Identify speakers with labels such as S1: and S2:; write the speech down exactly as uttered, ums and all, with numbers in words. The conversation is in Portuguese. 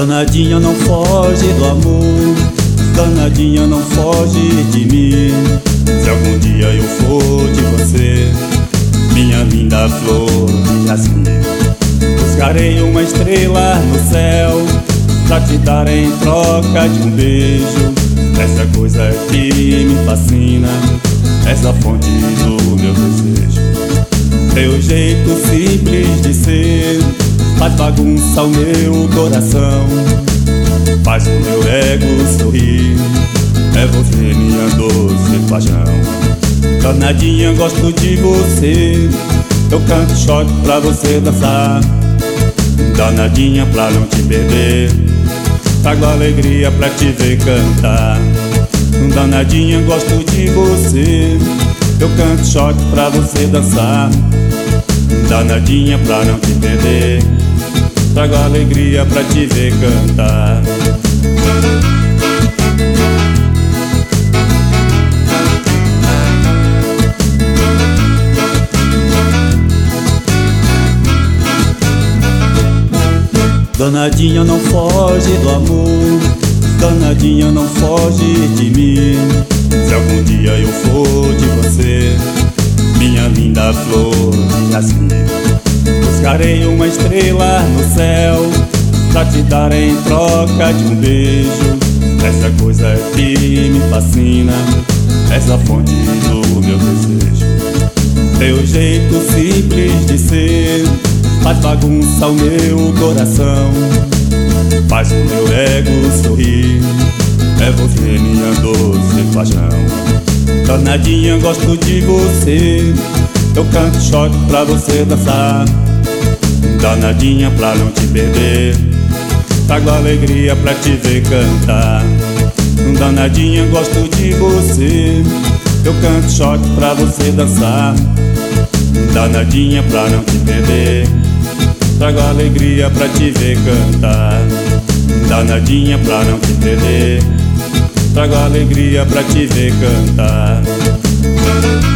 S1: Danadinha, não foge do amor, danadinha, não foge de mim. Se algum dia eu for de você, minha linda flor de jasmim, buscarei uma estrela no céu pra te dar em troca de um beijo. Essa coisa que me fascina, essa fonte do meu desejo. Teu jeito simples de ser faz bagunça o meu coração, faz o meu ego sorrir. É você, minha doce paixão. Danadinha, gosto de você, eu canto shot pra você dançar. Danadinha, pra não te perder, trago alegria pra te ver cantar. Danadinha, gosto de você, eu canto shot pra você dançar. Danadinha, pra não te perder, trago alegria pra te ver cantar. Danadinha, não foge do amor, danadinha, não foge de mim. Se algum dia eu for de você, minha linda flor de jasmim, buscarei uma estrela no céu pra te dar em troca de um beijo. Essa coisa que me fascina, essa fonte do meu desejo. Teu jeito simples de ser faz bagunça o meu coração, faz o meu ego sorrir. É você, minha doce paixão. Danadinha, gosto de você, eu canto shot pra você dançar. Danadinha, pra não te perder, trago alegria pra te ver cantar. Danadinha, gosto de você, eu canto shot pra você dançar. Danadinha, pra não te perder, trago alegria pra te ver cantar. Danadinha, pra não te perder, trago alegria pra te ver cantar.